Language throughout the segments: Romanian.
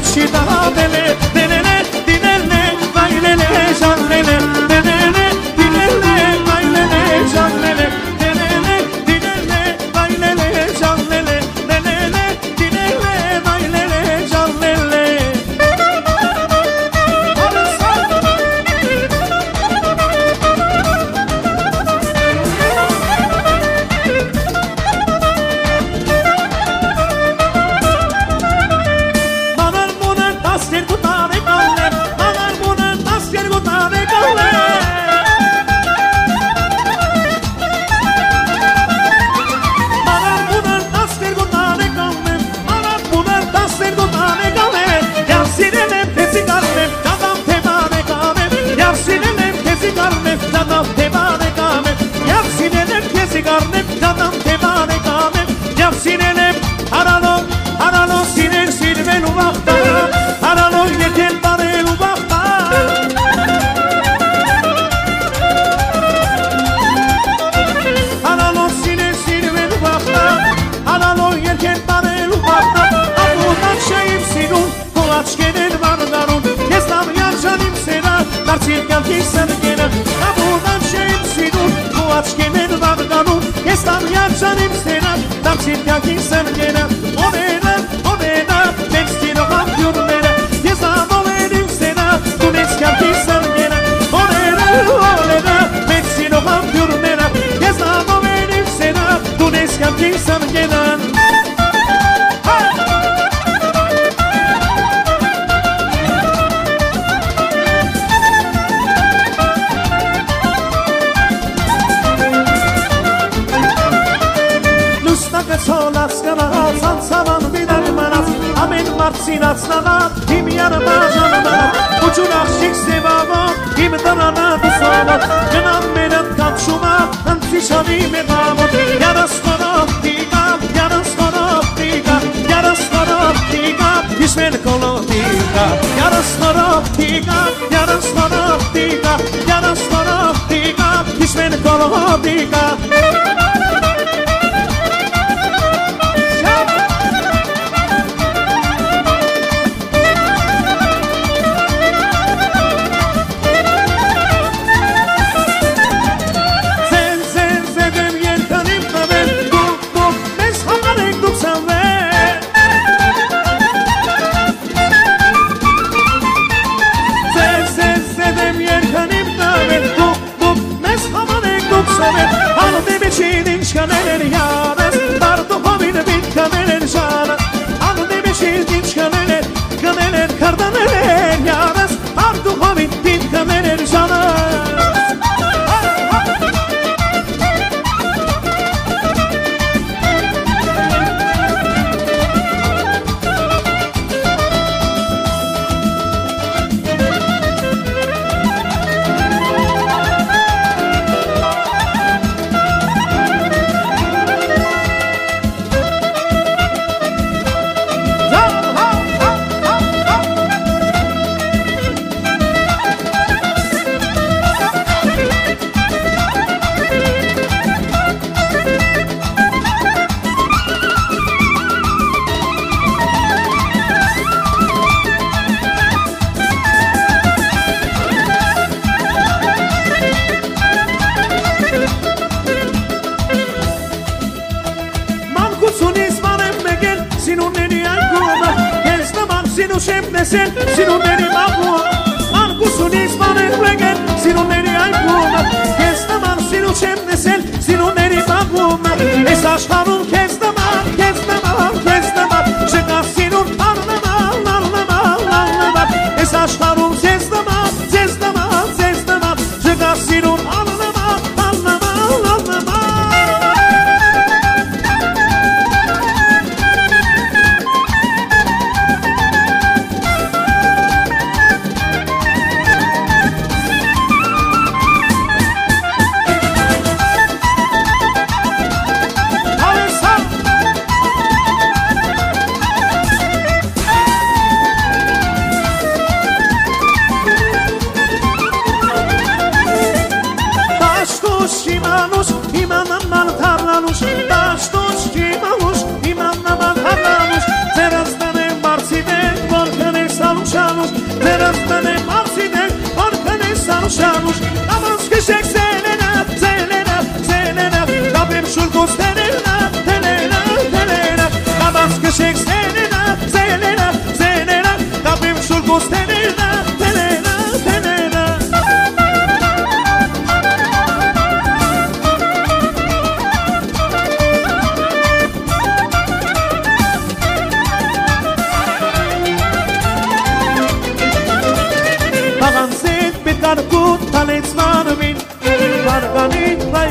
și datele, delele, dinele, vailele, jalele, delele, dinele, vailele, jalele, delele, dinele, vailele, jalele, delele, dinele, vailele, jalele.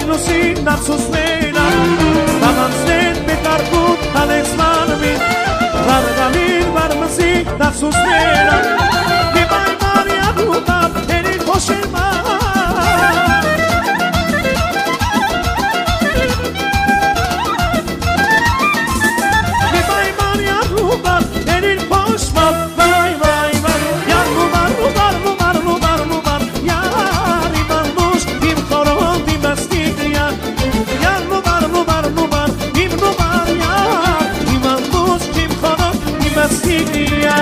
Venusin narsus mena Damansen betarkut alesmanmin Vargalir varmasi narsus mena Vivai Maria Ruta Erin Hoshema Vivai Maria Ruta Erin Hoshema Vai vai vai Ya rubar rubar rubar rubar rubar Ya ribalmuş im koron dimastik ya Ya rubar rubar rubar im rubar ya Ribalmuş im koron dimastik ya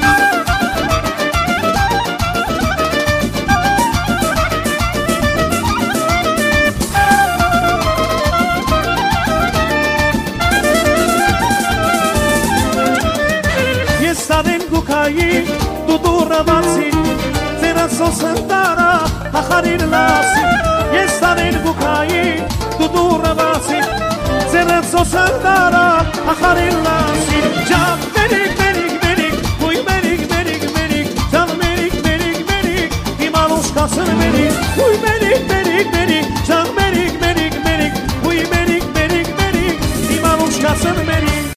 Yestaden gukayi dudura vansi Zera sosandara haharir lasi Yestaden gukayi dudura vansi Zera sosandara haharir lasi Can merik merik merik Uy merik merik merik Can merik merik merik İmanuş kasır merik Uy merik merik merik